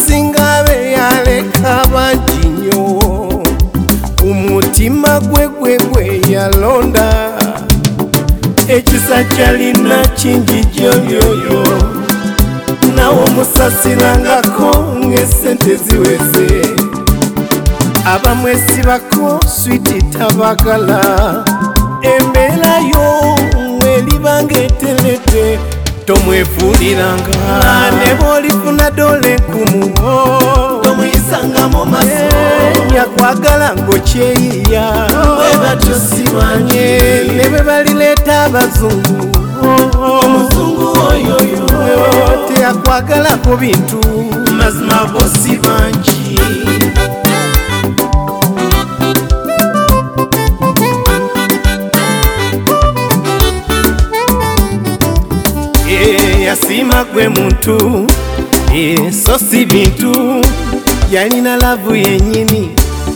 asinga be yaleka bangi nnyo umutima gwe yalonda ekisa kyalina kingi gyolyoyo nawo omusasirangako ng'esente ziweze abamwesibako switi tabagala embeera yo welibanga etelete tomwefuuliranga ne bw'olifuna dole nkumuo tomuyisanga mu maso yakwagala ng'okyeyiya bwe batyo simanye ne bwe balireeta abazungu omuzungu oyoyo teyakwagalako bintu mazima bosi bangi yasima gwe muntu so si bintu yalina lavu yenyini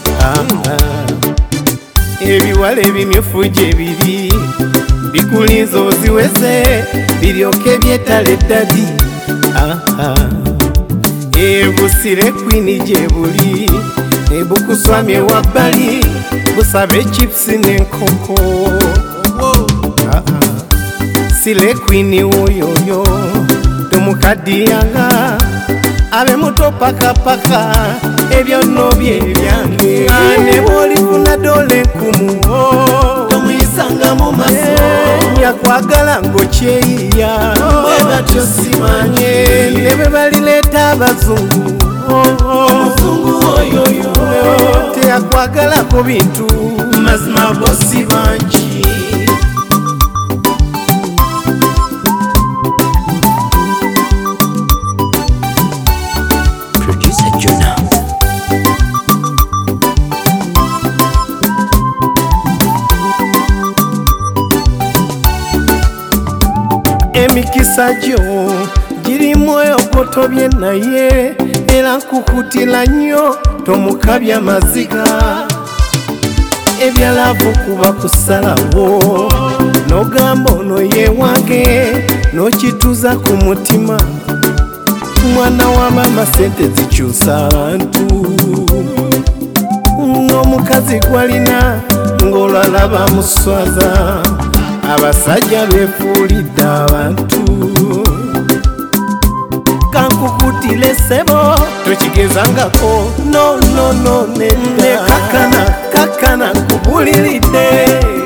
ebiwala ebimyufu gye biri bikulinza oziweze biryoke byetala eddadi ebusire kwini gye buli ebukuswamye wabbali busabe chipusi n'enkoko sile kwini woyoyo tomukadiyanga abe muto pakapaka ebyo nno bye byange ne bw'olifuna dole nkumuo tomuyisanga mu maso yakwagala ng'okyeyiya bwe batyo simanye ne bwe balireeta abazungu omuzungu oyoyo teyakwagalako bintu mazima bosi bangi emikisa gyo girimu okotobye naye era nkukutira nnyo tomukabya maziga ebyalavu kuba kusalawo n'ogamba ono ye wange n'okituuza ku mutima mwana wa mama sente zikyusa abantu n'omukazi gwalina ng'olwalaba muswaza abasajja befuulidde abantu kankukutile sebo tokigezangako no ne kakana kubuliridde